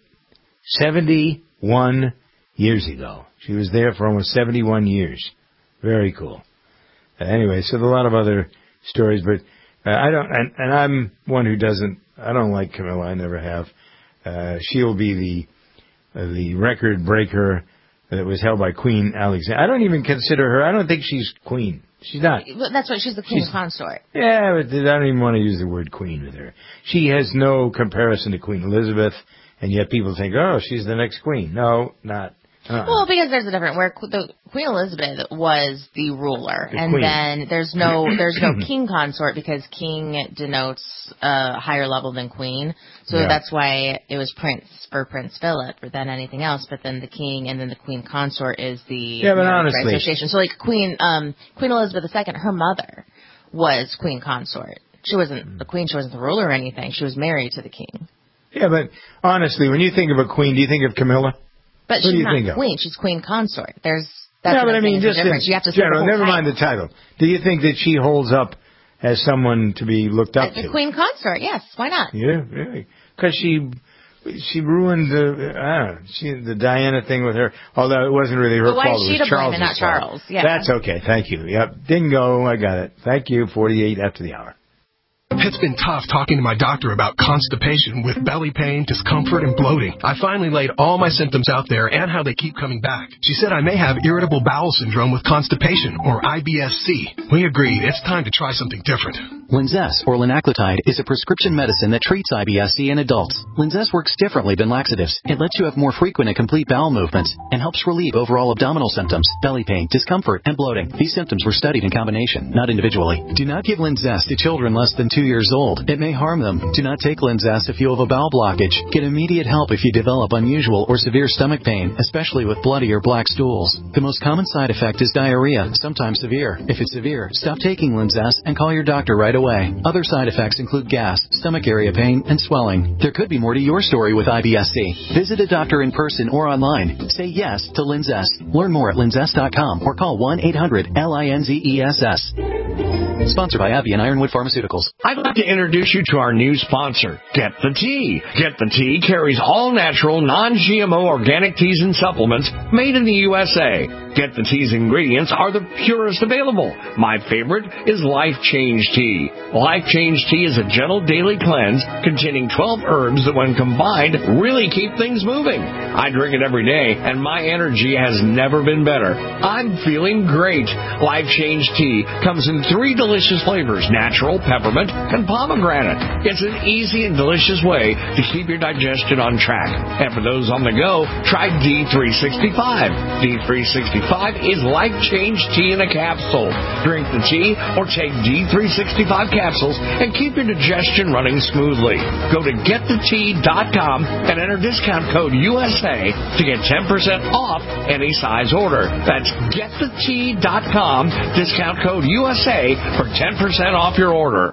seventy-one years ago. She was there for almost seventy-one years. Very cool. Uh, anyway, so there are a lot of other stories, but uh, I don't... And, and I'm one who doesn't... I don't like Camilla. I never have. Uh, she'll be the uh, the record breaker that was held by Queen Alexandra. I don't even consider her... I don't think she's queen. She's not. Well, that's what she's the queen she's, consort. Yeah, but I don't even want to use the word queen with her. She has no comparison to Queen Elizabeth, and yet people think, oh, she's the next queen. No, not. Uh-uh. Well, because there's a different where the Queen Elizabeth was the ruler, the and queen. then there's no there's no king consort because king denotes a higher level than queen, so yeah. That's why it was Prince or Prince Philip or then anything else. But then the king and then the queen consort is the yeah, but honestly, association. So like Queen um, Queen Elizabeth the Second, her mother was queen consort. She wasn't the queen. She wasn't the ruler or anything. She was married to the king. Yeah, but honestly, when you think of a queen, do you think of Camilla? But what she's not queen. She's queen consort. There's that's no, but I mean, just in you have to general. Never mind the title. Do you think that she holds up as someone to be looked up the to? Queen consort. Yes. Why not? Yeah, really. Because she she ruined the I don't know, she the Diana thing with her. Although it wasn't really her but why fault. Why is she it was to blame Charles' and not fault. Charles? Yeah. That's okay. Thank you. Yep. Dingo. I got it. Thank you. Forty-eight after the hour. It's been tough talking to my doctor about constipation with belly pain, discomfort, and bloating. I finally laid all my symptoms out there and how they keep coming back. She said I may have irritable bowel syndrome with constipation, or I B S C. We agreed it's time to try something different. Linzess, or linaclotide, is a prescription medicine that treats I B S C in adults. Linzess works differently than laxatives. It lets you have more frequent and complete bowel movements and helps relieve overall abdominal symptoms, belly pain, discomfort, and bloating. These symptoms were studied in combination, not individually. Do not give Linzess to children less than two years old. It may harm them. Do not take Linzess if you have a bowel blockage. Get immediate help if you develop unusual or severe stomach pain, especially with bloody or black stools. The most common side effect is diarrhea, sometimes severe. If it's severe, stop taking Linzess and call your doctor right away. Other side effects include gas, stomach area pain, and swelling. There could be more to your story with I B S C. Visit a doctor in person or online. Say yes to Linzess. Learn more at linzess dot com or call one eight hundred L I N Z E S S. Sponsored by AbbVie and Ironwood Pharmaceuticals. I'd like to introduce you to our new sponsor, Get the Tea. Get the Tea carries all natural, non-G M O organic teas and supplements made in the U S A. Get the Tea's ingredients are the purest available. My favorite is Life Change Tea. Life Change Tea is a gentle daily cleanse containing twelve herbs that when combined really keep things moving. I drink it every day and my energy has never been better. I'm feeling great. Life Change Tea comes in three delicious flavors, natural, peppermint, and pomegranate. It's an easy and delicious way to keep your digestion on track. And for those on the go, try D three sixty-five. D three sixty-five is Life Change Tea in a capsule. Drink the tea or take D three sixty-five capsules and keep your digestion running smoothly. Go to get the tea dot com and enter discount code U S A to get ten percent off any size order. That's get the tea dot com, discount code U S A for ten percent off your order.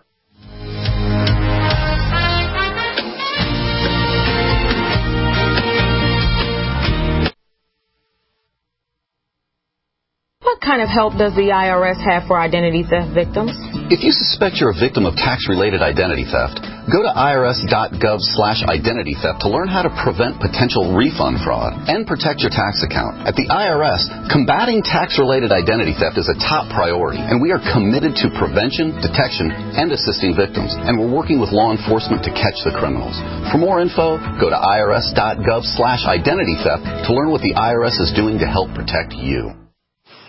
What kind of help does the I R S have for identity theft victims? If you suspect you're a victim of tax-related identity theft, go to I R S dot gov slash identity theft to learn how to prevent potential refund fraud and protect your tax account. At the I R S, combating tax-related identity theft is a top priority, and we are committed to prevention, detection, and assisting victims. And we're working with law enforcement to catch the criminals. For more info, go to I R S dot gov slash identity theft to learn what the I R S is doing to help protect you.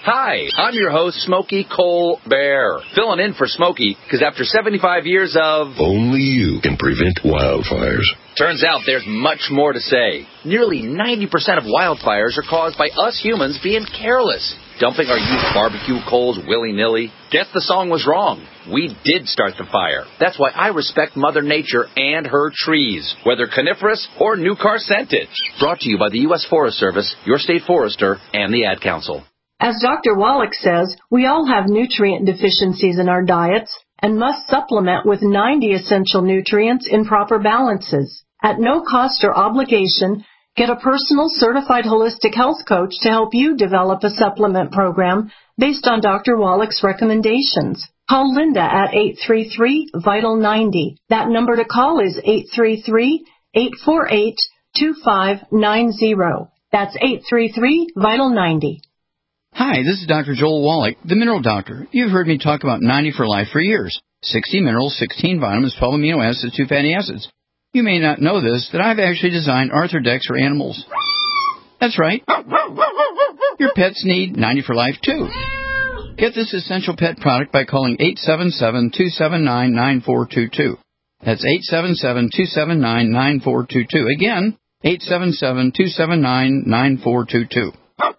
Hi, I'm your host, Smokey Cole Bear, filling in for Smokey because after seventy-five years of... Only you can prevent wildfires. Turns out there's much more to say. Nearly ninety percent of wildfires are caused by us humans being careless, dumping our used barbecue coals willy-nilly. Guess the song was wrong. We did start the fire. That's why I respect Mother Nature and her trees, whether coniferous or new car scented. Brought to you by the U S Forest Service, your state forester, and the Ad Council. As Doctor Wallach says, we all have nutrient deficiencies in our diets and must supplement with ninety essential nutrients in proper balances. At no cost or obligation, get a personal certified holistic health coach to help you develop a supplement program based on Doctor Wallach's recommendations. Call Linda at eight three three, vital ninety. That number to call is eight three three, eight four eight, two five nine zero. That's eight three three, vital ninety. Hi, this is Doctor Joel Wallach, the Mineral Doctor. You've heard me talk about ninety for Life for years. sixty minerals, sixteen vitamins, twelve amino acids, two fatty acids. You may not know this, that I've actually designed Arthrodex for animals. That's right. Your pets need ninety for Life, too. Get this essential pet product by calling eight seven seven, two seven nine, nine four two two. That's eight seven seven, two seven nine, nine four two two. Again, eight seven seven, two seven nine, nine four two two.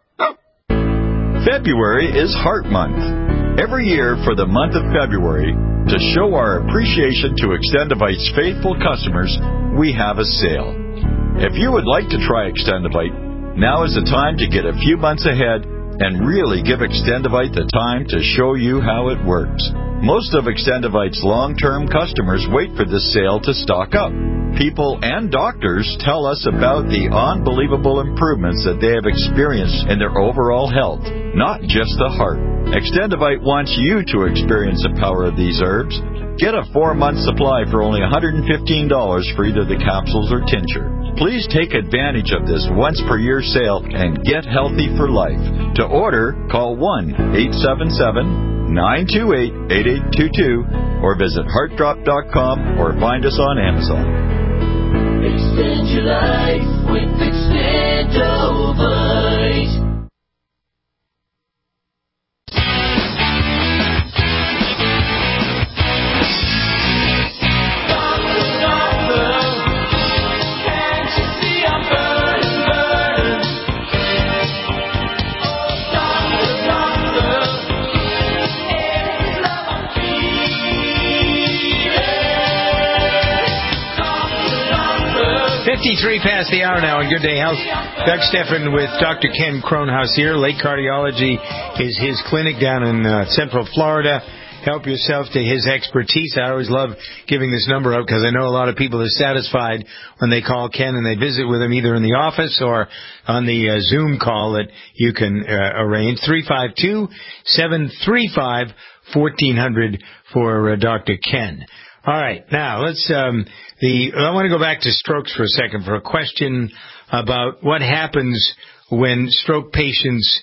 February is Heart Month. Every year for the month of February, to show our appreciation to Extendivite's faithful customers, we have a sale. If you would like to try Extendivite, now is the time to get a few months ahead and really give Extendivite the time to show you how it works. Most of Extendivite's long-term customers wait for this sale to stock up. People and doctors tell us about the unbelievable improvements that they have experienced in their overall health, not just the heart. Extendivite wants you to experience the power of these herbs. Get a four-month supply for only one hundred fifteen dollars for either the capsules or tincture. Please take advantage of this once-per-year sale and get healthy for life. To order, call one eight seven seven, nine two eight, eight eight two two or visit heart drop dot com or find us on Amazon. Extend your life with Extendovite. fifty-three past the hour now on Good Day Health. Doug Stephan with Doctor Ken Kronhaus here. Lake Cardiology is his clinic down in uh, Central Florida. Help yourself to his expertise. I always love giving this number out because I know a lot of people are satisfied when they call Ken and they visit with him either in the office or on the uh, Zoom call that you can uh, arrange. three five two, seven three five, one four zero zero for uh, Doctor Ken. All right, now let's. Um, the I want to go back to strokes for a second for a question about what happens when stroke patients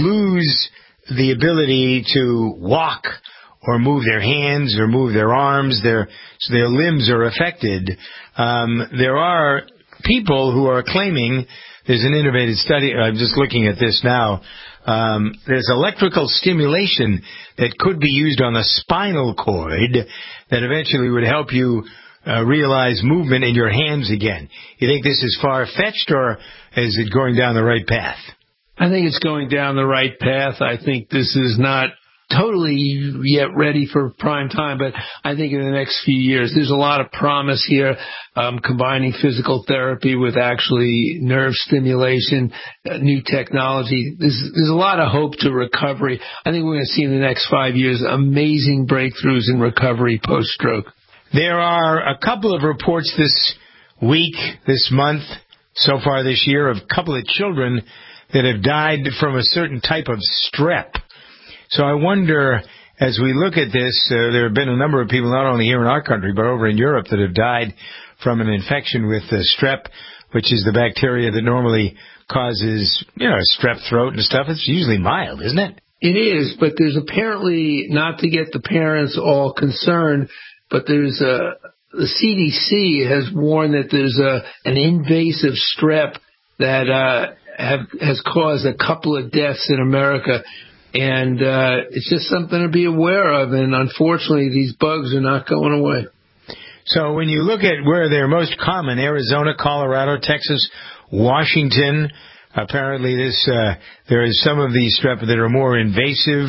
lose the ability to walk or move their hands or move their arms. Their so their limbs are affected. Um, there are people who are claiming there's an innovative study. I'm just looking at this now. Um, there's electrical stimulation that could be used on the spinal cord that eventually would help you uh, realize movement in your hands again. You think this is far-fetched, or is it going down the right path? I think it's going down the right path. I think this is not totally yet ready for prime time, but I think in the next few years, there's a lot of promise here, um, combining physical therapy with actually nerve stimulation, uh, new technology. There's, there's a lot of hope to recovery. I think we're going to see in the next five years amazing breakthroughs in recovery post-stroke. There are a couple of reports this week, this month, so far this year, of a couple of children that have died from a certain type of strep. So I wonder, as we look at this, uh, there have been a number of people, not only here in our country, but over in Europe, that have died from an infection with uh, strep, which is the bacteria that normally causes, you know, strep throat and stuff. It's usually mild, isn't it? It is, but there's apparently, not to get the parents all concerned, but there's a, the C D C has warned that there's a, an invasive strep that uh, have, has caused a couple of deaths in America. And uh, it's just something to be aware of. And unfortunately, these bugs are not going away. So when you look at where they're most common, Arizona, Colorado, Texas, Washington, apparently this uh, there is some of these strep that are more invasive.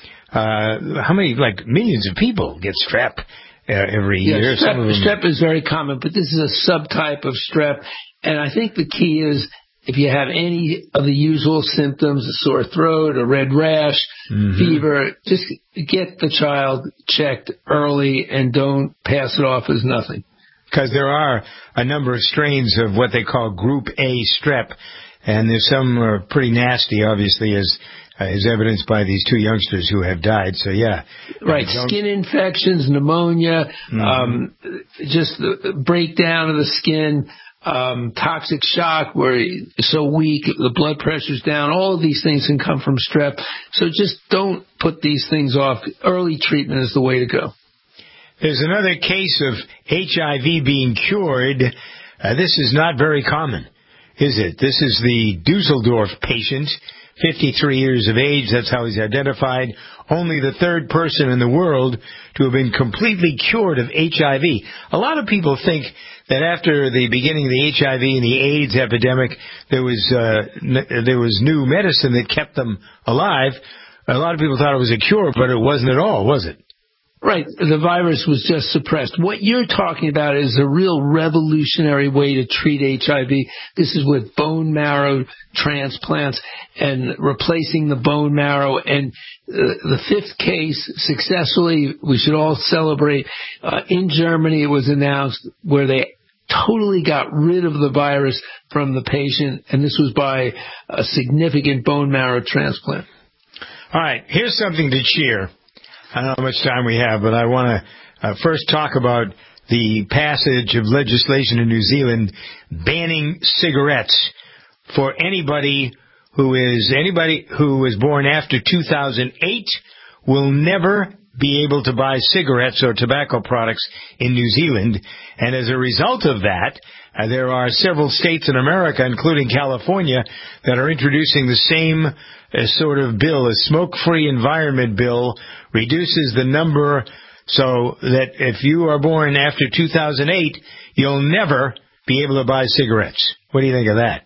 Uh, how many, like millions of people get strep uh, every yeah, year? Strep, some of them... strep is very common, but this is a subtype of strep. And I think the key is if you have any of the usual symptoms, a sore throat, a red rash, mm-hmm. fever, just get the child checked early and don't pass it off as nothing. Because there are a number of strains of what they call Group A strep, and there's some are pretty nasty, obviously, as uh, is evidenced by these two youngsters who have died. So, yeah. Right, skin infections, pneumonia, mm-hmm. um, just the breakdown of the skin, Um, toxic shock where you're so weak, the blood pressure's down. All of these things can come from strep. So just don't put these things off. Early treatment is the way to go. There's another case of H I V being cured. Uh, this is not very common, is it? This is the Dusseldorf patient, fifty-three years of age. That's how he's identified. Only the third person in the world to have been completely cured of H I V. A lot of people think that after the beginning of the H I V and the AIDS epidemic, there was uh, n- there was new medicine that kept them alive. A lot of people thought it was a cure, but it wasn't at all, was it? Right. The virus was just suppressed. What you're talking about is a real revolutionary way to treat H I V. This is with bone marrow transplants and replacing the bone marrow. And uh, the fifth case successfully, we should all celebrate. Uh, in Germany, it was announced where they totally got rid of the virus from the patient, and this was by a significant bone marrow transplant. All right. Here's something to cheer. I don't know how much time we have, but I want to uh, first talk about the passage of legislation in New Zealand banning cigarettes for anybody who is anybody who was born after two thousand eight will never be able to buy cigarettes or tobacco products in New Zealand. And as a result of that, uh, there are several states in America, including California, that are introducing the same uh, sort of bill. A smoke-free environment bill reduces the number so that if you are born after two thousand eight, you'll never be able to buy cigarettes. What do you think of that?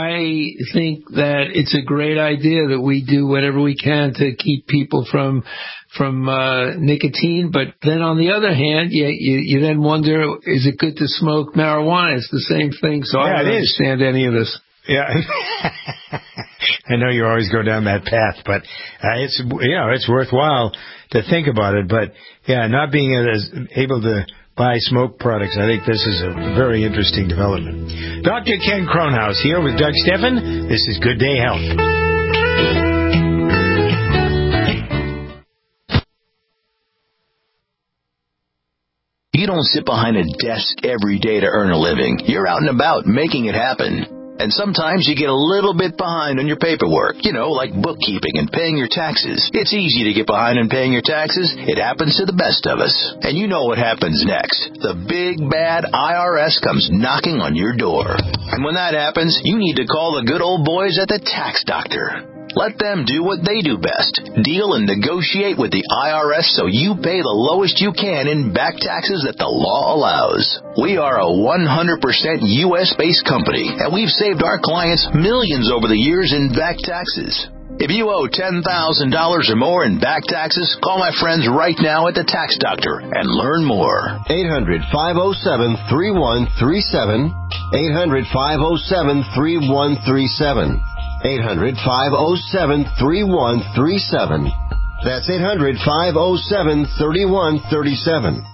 I think that it's a great idea that we do whatever we can to keep people from from uh, nicotine. But then on the other hand, you, you, you then wonder, is it good to smoke marijuana? It's the same thing. So yeah, I don't understand any of this. Yeah, I know you always go down that path, but uh, it's you know it's worthwhile to think about it. But yeah, not being as able to buy smoke products, I think this is a very interesting development. Doctor Ken Kronhaus here with Doug Steffen. This is Good Day Health. You don't sit behind a desk every day to earn a living. You're out and about making it happen. And sometimes you get a little bit behind on your paperwork, you know, like bookkeeping and paying your taxes. It's easy to get behind on paying your taxes. It happens to the best of us. And you know what happens next. The big, bad I R S comes knocking on your door. And when that happens, you need to call the good old boys at the Tax Doctor. Let them do what they do best. Deal and negotiate with the I R S so you pay the lowest you can in back taxes that the law allows. We are a one hundred percent U S-based company, and we've saved our clients millions over the years in back taxes. If you owe ten thousand dollars or more in back taxes, call my friends right now at the Tax Doctor and learn more. eight hundred, five oh seven, three one three seven. eight hundred, five oh seven, three one three seven. eight hundred, five oh seven, three one three seven. That's eight hundred, five oh seven, three one three seven.